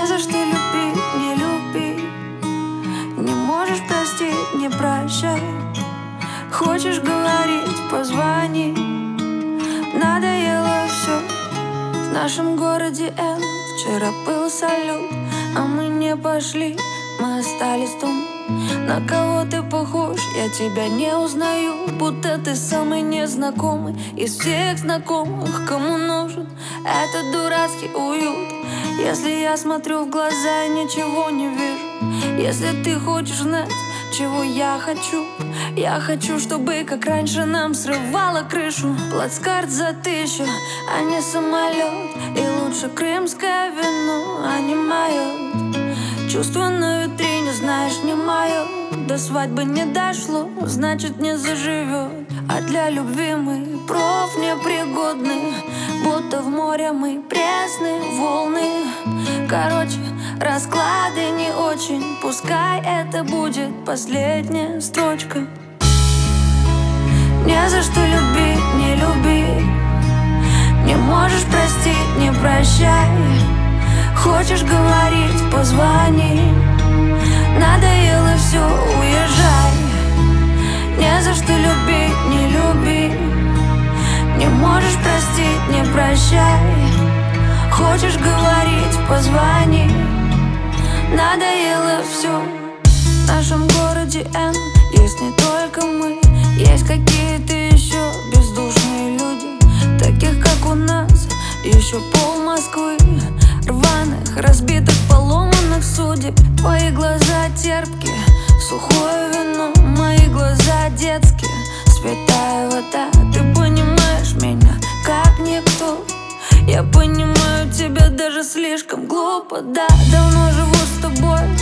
Не за что любить, не люби. Не можешь простить, не прощай. Хочешь говорить, позвони. Надоело все. В нашем городе Н вчера был салют, а мы не пошли, мы остались там. На кого ты похож, я тебя не узнаю. Будто ты самый незнакомый из всех знакомых, кому нужен этот дурацкий уют. Если я смотрю в глаза и ничего не вижу, если ты хочешь знать, чего я хочу, чтобы как раньше нам срывало крышу. Плацкарт за 1000, а не самолет. И лучше крымское вино, а не мое. Чувство на витрине, знаешь, не мое. До свадьбы не дошло, значит не заживет. А для любви мы профнепригодны, будто в море мы пресные волны. Короче, расклады не очень, пускай это будет последняя строчка. Не за что любить, не люби. Не можешь простить, не прощай. Хочешь говорить, позвони. Надоело все, уезжай. Не за что любить, не люби. Не можешь простить, не прощай. Хочешь говорить, позвони. Надоело все. В нашем городе Н есть не только мы, есть какие-то еще бездушные люди, таких как у нас еще пол Москвы. Рваных, разбитых, поломанных судеб. Твои глаза терпкие, сухое вино. Мои глаза детские, святая вода. Ты понимаешь меня, как никто. Я понимаю тебя даже слишком глупо, да. Давно живу с тобой,